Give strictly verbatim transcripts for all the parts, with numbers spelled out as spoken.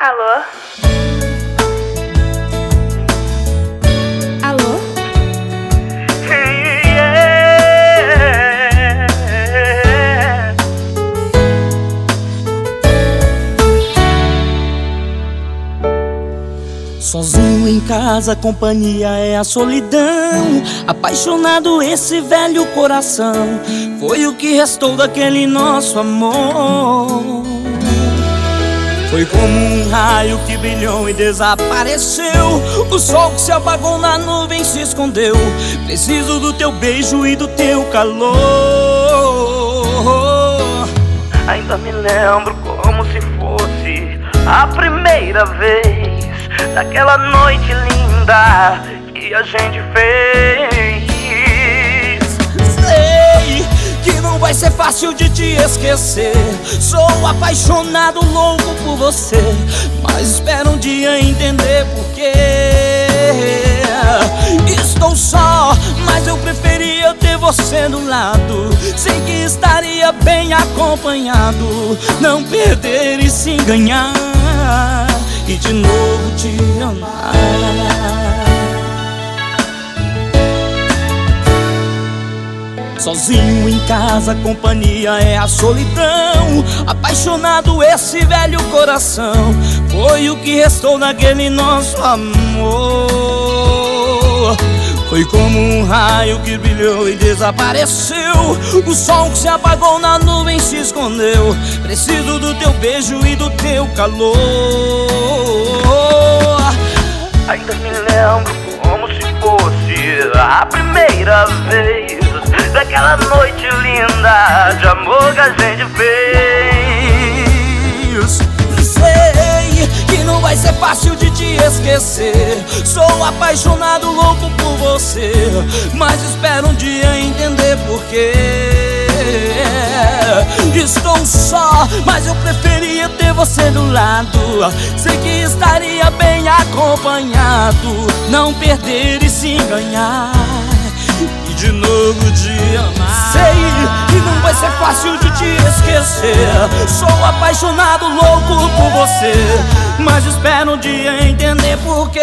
Alô? Alô? Yeah. Sozinho em casa, a companhia é a solidão. Apaixonado esse velho coração, foi o que restou daquele nosso amor. Foi como um raio que brilhou e desapareceu, o sol que se apagou na nuvem se escondeu. Preciso do teu beijo e do teu calor. Ainda me lembro como se fosse a primeira vez, daquela noite linda que a gente fez. Sei que não vai ser fácil de te esquecer. Sou apaixonado, louco por você, mas espero um dia entender porquê. Estou só, mas eu preferia ter você do lado. Sei que estaria bem acompanhado, não perder e sim ganhar, e de novo te amar. Sozinho em casa, a companhia é a solidão. Apaixonado esse velho coração, foi o que restou daquele nosso amor. Foi como um raio que brilhou e desapareceu, o sol que se apagou na nuvem se escondeu. Preciso do teu beijo e do teu calor. Ainda me lembro como se fosse a primeira vez, daquela noite linda de amor que a gente fez. Sei que não vai ser fácil de te esquecer. Sou apaixonado, louco por você, mas espero um dia entender porquê. Estou só, mas eu preferia ter você do lado. Sei que estaria bem acompanhado, não perder e sim ganhar, e de novo te amar. Sei que não vai ser fácil de te esquecer. Sou apaixonado, louco por você, mas espero um dia entender porquê.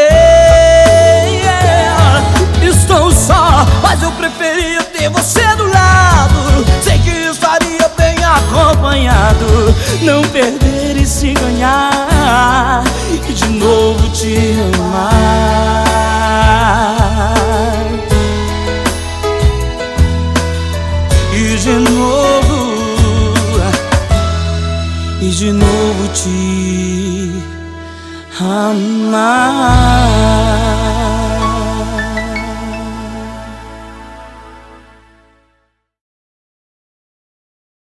Yeah. Estou só, mas eu preferia ter você do lado. Sei que estaria bem acompanhado, não perder e se ganhar, e de novo te amar. E de novo, e de novo te amar.